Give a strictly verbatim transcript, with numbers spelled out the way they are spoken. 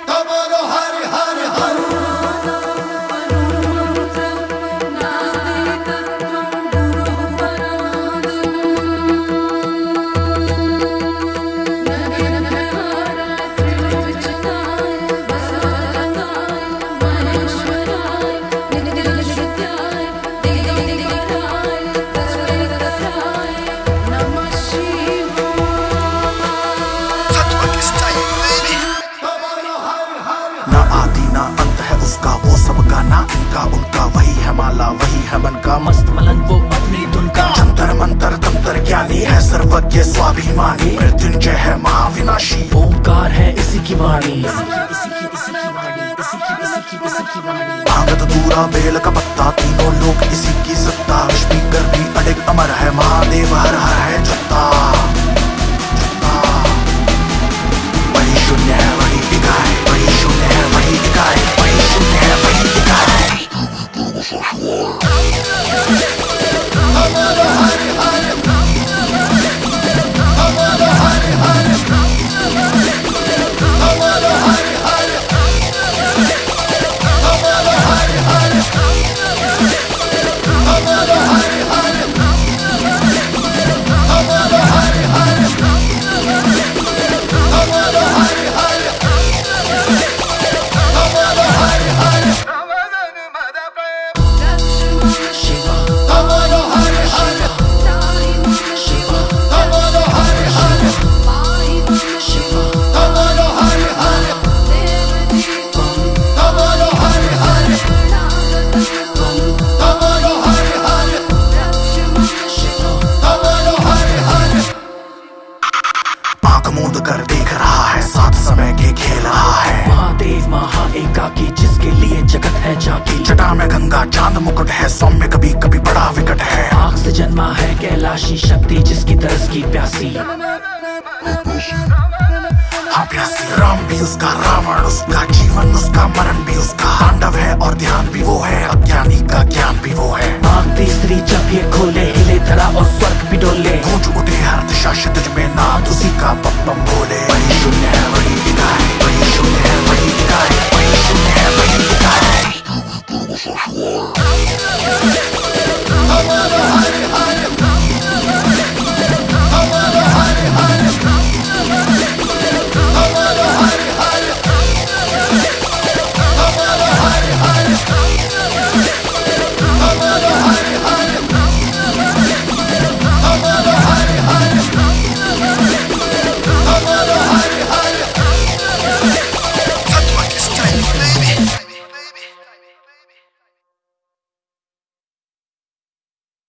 ना आदि ना अंत है उसका, वो सबका ना इनका उनका, वही है माला वही है मन का, मस्त मलंग वो अपनी धुन का, जंतर मंतर तंत्र ज्ञानी है सर्वज्ञ स्वाभिमानी, मृत्युंजय है महाविनाशी, ओंकार है इसी की वाणी, भांगत दूरा बेल का पत्ता, तीनों लोग इसी की सत्ता, स्पीकर भी अडिग अमर है, महादेव हर हर है जत्ता, वही शून्य है वही इकाई, वही शून्य है वही इकाई, वही शून्य है वही इकाई। मूंद कर देख रहा है, साथ समय के खेल रहा है, महादेव महा एकाकी जिसके लिए जगत है जाकी, जटा में गंगा चांद मुकुट है, सौम्य कभी कभी बड़ा विकट है, आग से जन्मा है कैलाशी शक्ति जिसकी तरस की प्यासी, हाँ प्यासी, राम भी उसका रावण उसका, जीवन उसका मरण भी उसका, तांडव है और ध्यान भी वो है, अज्ञानी का ज्ञान भी वो है, आग तीसरी जब ये खोले हिले धरा और स्वर्ग भी डोले, गूंज उठे हर दिशा क्षितिज में नाद उसी का बम बम।